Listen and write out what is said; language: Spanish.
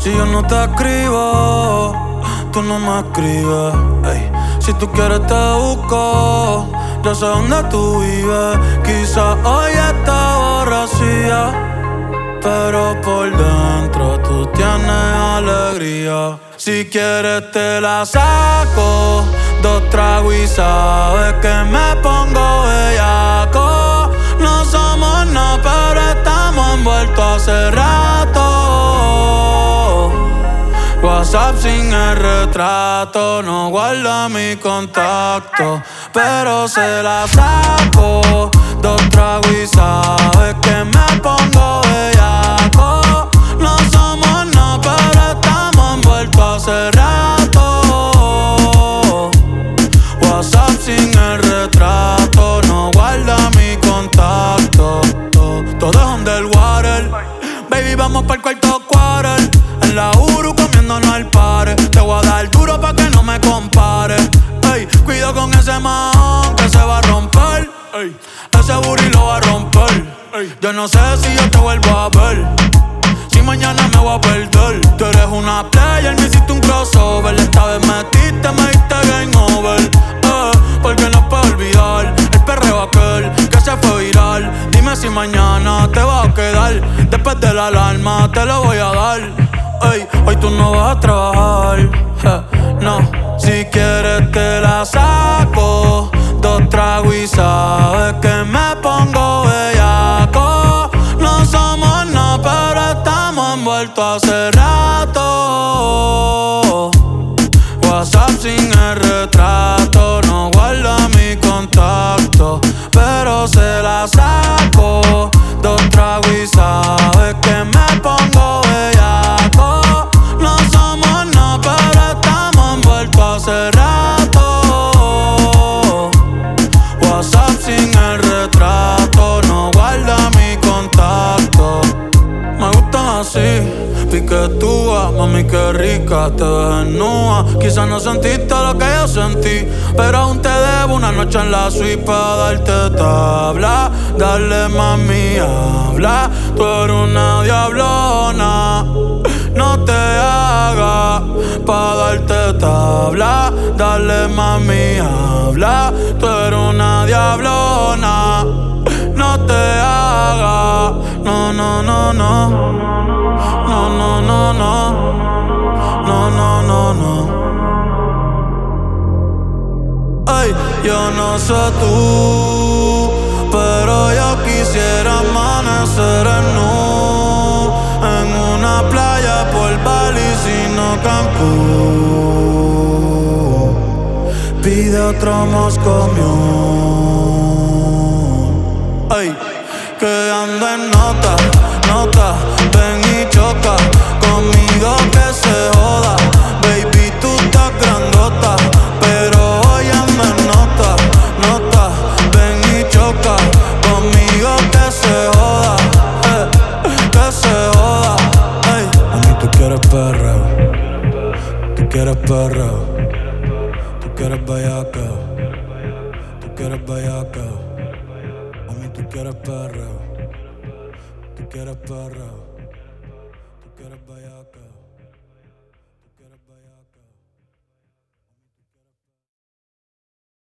Si yo no te escribo, tú no me escribes. Ey, si tú quieres te busco, yo sé dónde tú vives. Quizás hoy está borracía, pero por dentro tú tienes alegría. Si quieres te la saco, 2 tragos y sabes que me pongo bellaco. No somos nada, pero estamos envueltos hace rato. WhatsApp sin el retrato, no guarda mi contacto, pero se la saco, 2 tragos y sabes que me pongo bellaco. No somos nada, pero estamos envueltos hace rato. WhatsApp sin el retrato, no guarda mi contacto. Todo es underwater, baby, vamos pa'l cuarto quarter. En la Uru comiéndonos al pare. Te voy a dar duro pa' que no me compare. Ey, cuido con ese man que se va a romper. Ey, ese booty lo va a romper. Ey, yo no sé si yo te vuelvo a ver, si mañana me voy a perder. Tú eres una player, me hiciste un crossover. Esta vez metiste, me diste game over. Porque no puedo olvidar el perreo aquel que se fue viral. Dime si mañana te vas a quedar. Después de la alarma te lo voy a dar. Ey, hoy tú no vas a trabajar, no. Si quieres te la saco, 2 tragos y sabes que me pongo bellaco. No somos nada, pero estamos envueltos hace rato. WhatsApp sin el retrato, no guarda mi contacto, pero se la saco, 2 tragos y sabes que me pongo bellaco. No somos nada, pero estamos envueltos hace rato. WhatsApp sin el retrato, no guarda mi contacto. Me gustan así, piquetúa, mami qué rica, te ves desnuda. Quizás no sentiste lo que yo sentí, pero aún te debo una noche en la suite pa' darte tabla. Dale mami, habla, tú eres una diablona. No te hagas pa' darte tabla. Dale mami, habla, tú eres una diablona. No te hagas, no, no, no, no. No, no, no, no. No, no, no, no. Ay, yo no sé tú, pero yo quisiera amanecer en nu, en una playa por Bali, sino Cancún. Pide otro Moscow Mule. Ay, que ando en nota, nota. Ven y choca conmigo que se joda. Baby, tú estás grandota, pero hoy ando en nota, nota. Ven y choca conmigo que se joda, que se joda. Ey, a mí tú quieres perreo, tú quieres perreo, tú quieres bellaqueo, tú quieres bellaqueo. A mí tú quieres perreo, tú quieres perreo, tú quieres bellaqueo.